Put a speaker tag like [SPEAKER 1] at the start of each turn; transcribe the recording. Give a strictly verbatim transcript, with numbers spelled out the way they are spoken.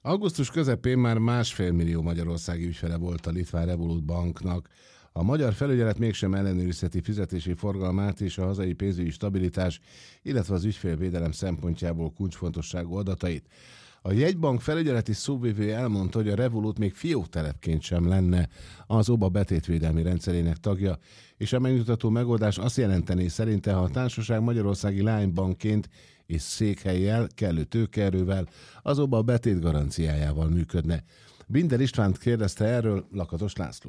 [SPEAKER 1] Augusztus közepén már másfél millió magyarországi ügyfele volt a litván Revolut banknak. A magyar felügyelet mégsem ellenőrizheti fizetési forgalmát és a hazai pénzügyi stabilitás, illetve az ügyfélvédelem szempontjából kulcsfontosságú adatait. A jegybank felügyeleti szóvivője elmondta, hogy a Revolut még fióktelepként sem lenne az o bé á betétvédelmi rendszerének tagja, és a megnyugtató megoldás azt jelenteni szerinte, ha a társaság magyarországi lánybankként és székhellyel, kellő tőkeerővel, az o bé á betét garanciájával működne. Binder Istvánt kérdezte erről Lakatos László.